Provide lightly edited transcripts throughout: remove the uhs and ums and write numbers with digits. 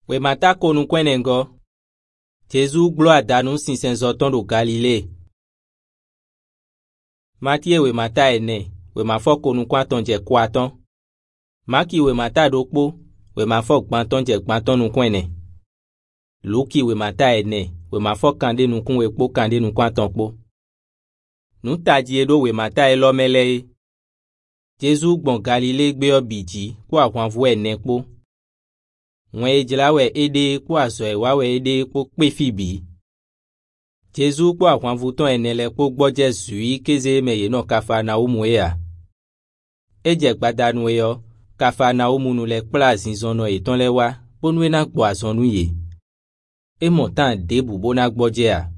We mata konu kwenengo. Jésus gloire danu sinsenzoton do Galilée. Matie we mata ene, we mafok konu kwanton je kwaton. Maki we mata dokpo, we mafok banton je banton nu kwene. Luki we mata ene, we mafok kande nu kun we po kande nu kwanton po. Nu taji edo we mata elomele. Jésus bon Galilée gbe obiji kwa akwanvu ene po. Mwen ejila we ede kwa so ewa we ede po pe fibi. Jésus kwa akwanvu ton enele po gbo Jesu yi keze meye no Kafarnaum ya. Eje gbadanu yo, Kafarnaum nu le place zono eton lewa, bonwe na gbo asonu ye. E montan debu bona gbo je a.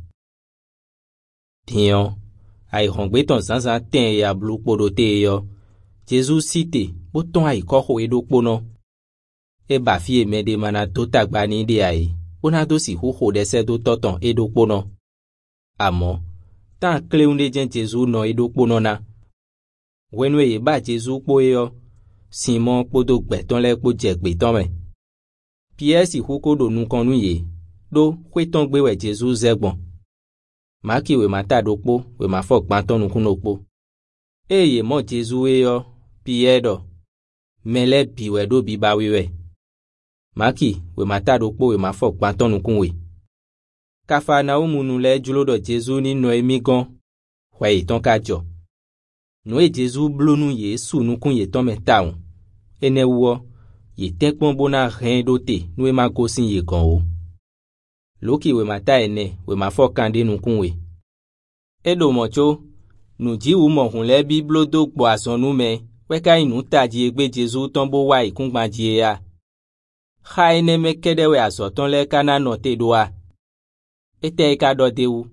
Tiyon, ai hongbe ton sansan ten ya blu podote yo. Jésus cite, boton ai koko edo pono. E ba fie mede mana to tagbani de ai. Ona do si ho dese do toton edo pono. Amo, tan kleunde jen Jésus no edo pono na. Wenwe ye ba Jésus po yo. Simon podo gbeton le po je gbeton me. Pierre si hoko do nu konu ye. Do kweton gbe we Jésus zegbon. Maki we mata do po, we mafok banton nu kuno po. Ye mo Jésus yo, Pierre do. Mele biwe do biba wiwe. Maki, we mata do po we mafok banton nu kunwe. Kafarnaum nu le julo do Jésus ni no emigon. Hwe ton kajo. No e Jésus blonu ye su nu kun ye ton metaun. Ene wo, ye tekpon bona ren do te, nu e ma gosin ye kon o. Loki we mata ene, we mafok kande nu kunwe. Edo mocho, nu ji u mo hun le biblo do gbo ason nu me, weka inu taji egbe Jésus ton bo wa ikungbanji ya. Kha ene me kede we asoton le kana no te doa. Ete ka do de u.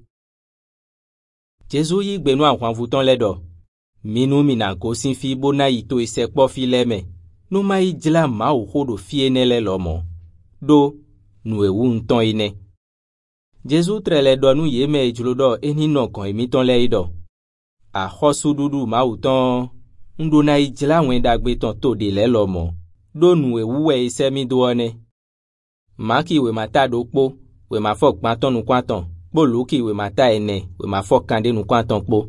Jésus yi gbe nu akwanvu ton le do. Minu mina gosin fi bona ito isekpo fi leme. Nu ma ijla ma u hodo fi enele lomo. Do, nu ewu nton ine. Jésus trele do nu ye me ijlo do eni no kon emi ton le ido. A khosu dudu ma u ton. Ndo na ijla wen dagbe ton to de le lomo. Do nu ewu we ise mi do one. Maki we mata do po, we mafok banton nu kwanton. Bo luki we mata ene, we mafok kande nu kwanton po.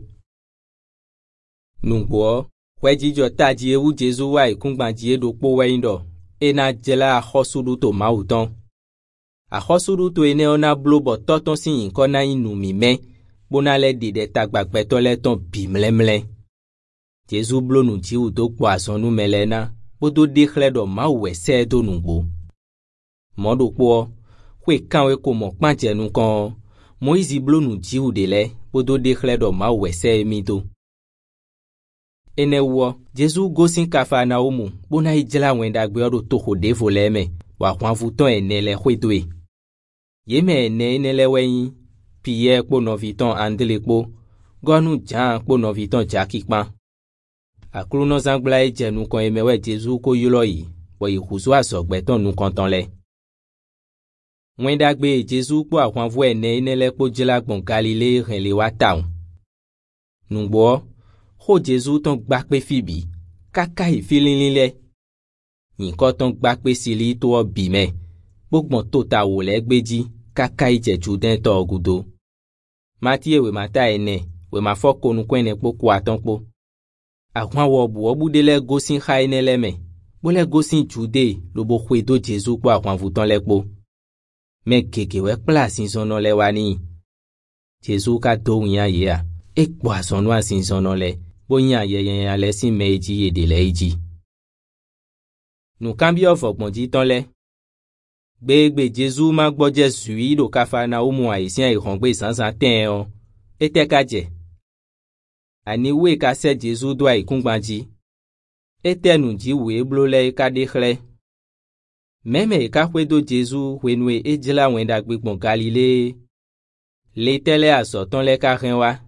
Nungbo, we jijo taji ewu Jésus wa ikungbanji edo po we indo. Ena jela a khosudu to ma u ton. A khosudu to ene ona blobo toton si yinko na inu mi me. Bona le dide tagbagbe to le ton bimlemle. Jésus blonu ji u do kwa sonu melena. Bodo dekhle do ma uwe se do nungbo. Modo po, kwe kanwe ko mo kpanche nu kon. Moizi blonu ji u dele, bodo dekhle do ma uwe se emito. Ene wo, Jésus gosin Kafarnaum, bona ijela wenda gbe odo toho devo leme, wakwanvu ton enele khwedwe. Yeme enele weyin, Pierre po noviton andele po, gonu Jean po noviton jakikpan. Akru no zangbla eje nu kon emewe Jésus ko yulo yi, bo ikusu asogbeton nu konton le. Wenda gbe Jésus po akwanvu enele po jela gbon Galilée renle wa taun. Nungbo, ho Jésus ton gbakpe fibi, kaka ifilinle. Yinko ton gbakpe sili to obime, bogbon tota wo le gbeji, kaka ije juden to ogudo. Matie we mata ene, we mafok konu kwene po kwa ton po. Akwan wobu dele gosin kha enele me, bole gosin jude, lobo kwedo Jésus po akwan vuton le po. Men keke we place zonon le wani. Jésus ka do nya ye a, ek po asonu asin zonon le. Bo nya ye ale si meji ye de le iji. Nou kambio fokmonji ton le. Gbe Jésus ma gbo Jesu yi do Kafarnaum a isi ai hongbe sansan ten yon. Ete kaje. Ani we ka se Jésus do ai kungbanji. Ete nu ji we blo le ka dekhle. Meme ka kwedo Jésus wenwe ejila wenda gbe gbon Galilée. Le tele asoton le ka renwa.